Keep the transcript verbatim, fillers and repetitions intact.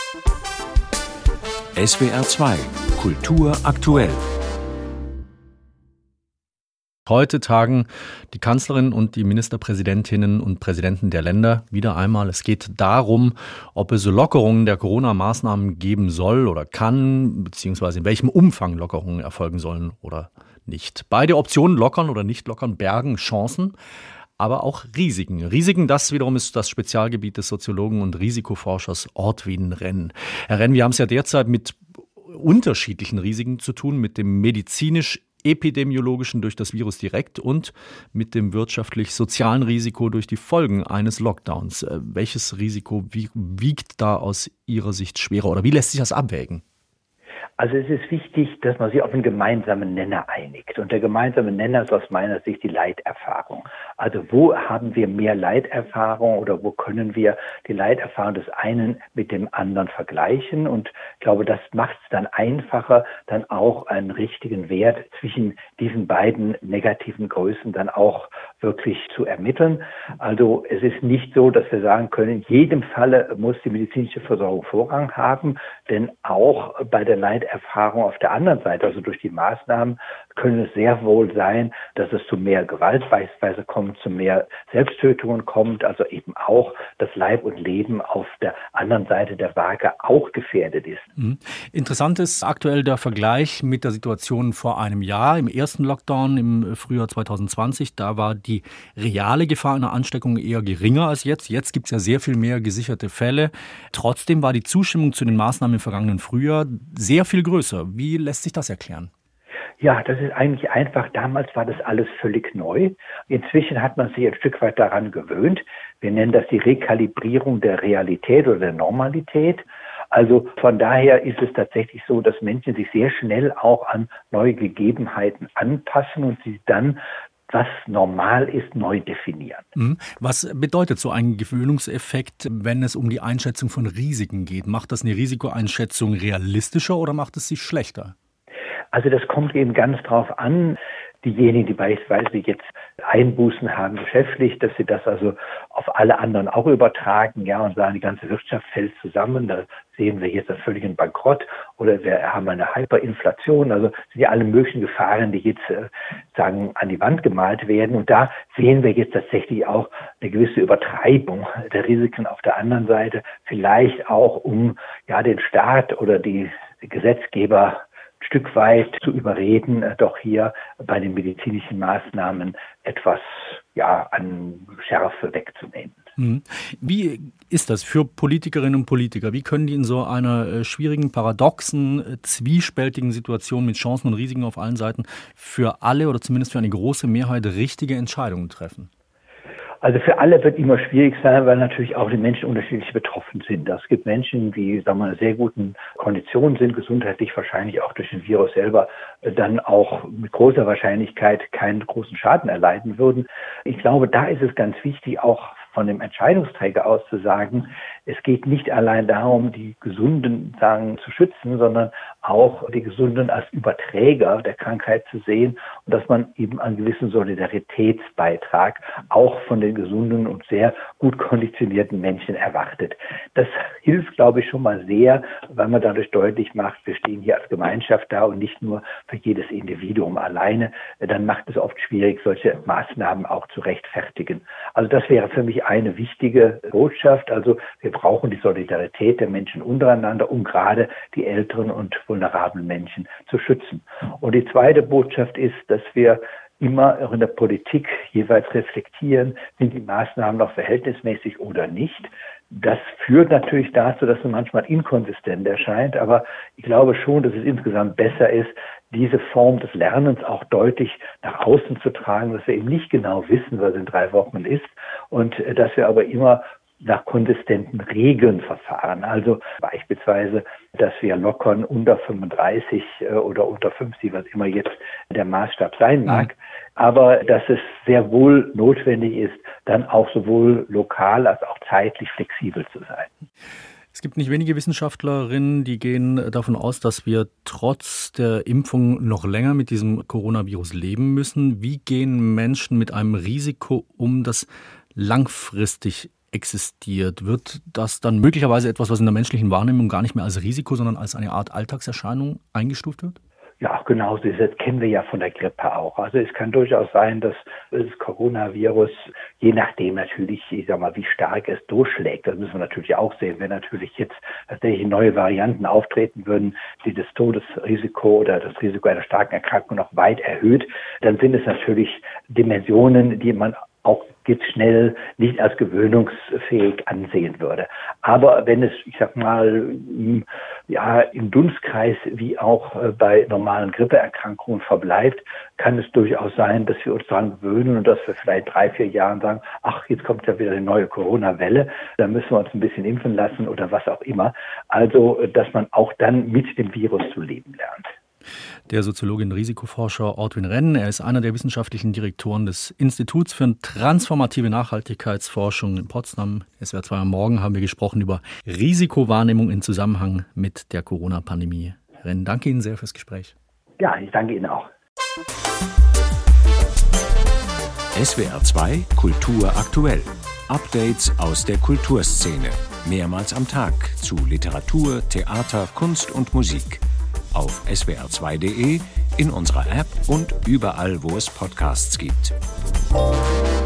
S W R zwei Kultur aktuell. Heute tagen die Kanzlerin und die Ministerpräsidentinnen und Präsidenten der Länder wieder einmal. Es geht darum, ob es Lockerungen der Corona-Maßnahmen geben soll oder kann, beziehungsweise in welchem Umfang Lockerungen erfolgen sollen oder nicht. Beide Optionen, lockern oder nicht lockern, bergen Chancen, aber auch Risiken. Risiken, das wiederum ist das Spezialgebiet des Soziologen und Risikoforschers Ortwin Renn. Herr Renn, wir haben es ja derzeit mit unterschiedlichen Risiken zu tun, mit dem medizinisch-epidemiologischen durch das Virus direkt und mit dem wirtschaftlich-sozialen Risiko durch die Folgen eines Lockdowns. Welches Risiko wiegt da aus Ihrer Sicht schwerer oder wie lässt sich das abwägen? Also es ist wichtig, dass man sich auf einen gemeinsamen Nenner einigt. Und der gemeinsame Nenner ist aus meiner Sicht die Leiterfahrung. Also wo haben wir mehr Leiterfahrung oder wo können wir die Leiterfahrung des einen mit dem anderen vergleichen? Und ich glaube, das macht es dann einfacher, dann auch einen richtigen Wert zwischen diesen beiden negativen Größen dann auch wirklich zu ermitteln. Also es ist nicht so, dass wir sagen können, in jedem Falle muss die medizinische Versorgung Vorrang haben, denn auch bei der Leiterfahrung auf der anderen Seite, also durch die Maßnahmen, können es sehr wohl sein, dass es zu mehr Gewalt beispielsweise kommt, zu mehr Selbsttötungen kommt, also eben auch das Leib und Leben auf der anderen Seite der Waage auch gefährdet ist. Mhm. Interessant ist aktuell der Vergleich mit der Situation vor einem Jahr. Im ersten Lockdown im Frühjahr zwanzig zwanzig, da war die reale Gefahr einer Ansteckung eher geringer als jetzt. Jetzt gibt es ja sehr viel mehr gesicherte Fälle. Trotzdem war die Zustimmung zu den Maßnahmen im vergangenen Frühjahr sehr viel größer. Wie lässt sich das erklären? Ja, das ist eigentlich einfach. Damals war das alles völlig neu. Inzwischen hat man sich ein Stück weit daran gewöhnt. Wir nennen das die Rekalibrierung der Realität oder der Normalität. Also von daher ist es tatsächlich so, dass Menschen sich sehr schnell auch an neue Gegebenheiten anpassen und sie dann, was normal ist, neu definieren. Was bedeutet so ein Gewöhnungseffekt, wenn es um die Einschätzung von Risiken geht? Macht das eine Risikoeinschätzung realistischer oder macht es sie schlechter? Also das kommt eben ganz drauf an. Diejenigen, die beispielsweise jetzt Einbußen haben, beschäftigt, dass sie das also auf alle anderen auch übertragen, ja, und sagen, die ganze Wirtschaft fällt zusammen, da sehen wir jetzt einen völligen Bankrott oder wir haben eine Hyperinflation, also sind ja alle möglichen Gefahren, die jetzt äh, sagen, an die Wand gemalt werden, und da sehen wir jetzt tatsächlich auch eine gewisse Übertreibung der Risiken auf der anderen Seite, vielleicht auch um ja den Staat oder die, die Gesetzgeber Stück weit zu überreden, doch hier bei den medizinischen Maßnahmen etwas ja an Schärfe wegzunehmen. Wie ist das für Politikerinnen und Politiker? Wie können die in so einer schwierigen, paradoxen, zwiespältigen Situation mit Chancen und Risiken auf allen Seiten für alle oder zumindest für eine große Mehrheit richtige Entscheidungen treffen? Also für alle wird immer schwierig sein, weil natürlich auch die Menschen unterschiedlich betroffen sind. Es gibt Menschen, die, sagen wir mal, in sehr guten Konditionen sind, gesundheitlich wahrscheinlich auch durch den Virus selber dann auch mit großer Wahrscheinlichkeit keinen großen Schaden erleiden würden. Ich glaube, da ist es ganz wichtig, auch von dem Entscheidungsträger aus zu sagen, es geht nicht allein darum, die Gesunden sagen, zu schützen, sondern auch die Gesunden als Überträger der Krankheit zu sehen und dass man eben einen gewissen Solidaritätsbeitrag auch von den gesunden und sehr gut konditionierten Menschen erwartet. Das hilft, glaube ich, schon mal sehr, weil man dadurch deutlich macht, wir stehen hier als Gemeinschaft da und nicht nur für jedes Individuum alleine. Dann macht es oft schwierig, solche Maßnahmen auch zu rechtfertigen. Also das wäre für mich eine wichtige Botschaft. Also wir brauchen die Solidarität der Menschen untereinander, um gerade die älteren und vulnerablen Menschen zu schützen. Und die zweite Botschaft ist, dass wir immer auch in der Politik jeweils reflektieren, sind die Maßnahmen noch verhältnismäßig oder nicht. Das führt natürlich dazu, dass es manchmal inkonsistent erscheint, aber ich glaube schon, dass es insgesamt besser ist, diese Form des Lernens auch deutlich nach außen zu tragen, dass wir eben nicht genau wissen, was in drei Wochen ist und dass wir aber immer nach konsistenten Regeln verfahren. Also beispielsweise, dass wir lockern unter fünfunddreißig oder unter fünfzig, was immer jetzt der Maßstab sein mag. Aber dass es sehr wohl notwendig ist, dann auch sowohl lokal als auch zeitlich flexibel zu sein. Es gibt nicht wenige Wissenschaftlerinnen, die gehen davon aus, dass wir trotz der Impfung noch länger mit diesem Coronavirus leben müssen. Wie gehen Menschen mit einem Risiko um, das langfristig existiert. Wird das dann möglicherweise etwas, was in der menschlichen Wahrnehmung gar nicht mehr als Risiko, sondern als eine Art Alltagserscheinung eingestuft wird? Ja, genau so ist es. Das kennen wir ja von der Grippe auch. Also es kann durchaus sein, dass das Coronavirus, je nachdem natürlich, ich sag mal, wie stark es durchschlägt, das müssen wir natürlich auch sehen. Wenn natürlich jetzt tatsächlich neue Varianten auftreten würden, die das Todesrisiko oder das Risiko einer starken Erkrankung noch weit erhöht, dann sind es natürlich Dimensionen, die man auch jetzt schnell nicht als gewöhnungsfähig ansehen würde. Aber wenn es, ich sag mal, ja, im Dunstkreis wie auch bei normalen Grippeerkrankungen verbleibt, kann es durchaus sein, dass wir uns daran gewöhnen und dass wir vielleicht drei, vier Jahren sagen, ach, jetzt kommt ja wieder eine neue Corona-Welle, da müssen wir uns ein bisschen impfen lassen oder was auch immer. Also, dass man auch dann mit dem Virus zu leben lernt. Der Soziologe und Risikoforscher Ortwin Renn, er ist einer der wissenschaftlichen Direktoren des Instituts für transformative Nachhaltigkeitsforschung in Potsdam. S W R zwei am Morgen haben wir gesprochen über Risikowahrnehmung im Zusammenhang mit der Corona-Pandemie. Herr Renn, danke Ihnen sehr fürs Gespräch. Ja, ich danke Ihnen auch. S W R zwei Kultur aktuell. Updates aus der Kulturszene. Mehrmals am Tag zu Literatur, Theater, Kunst und Musik. Auf S W R zwei Punkt de, in unserer App und überall, wo es Podcasts gibt.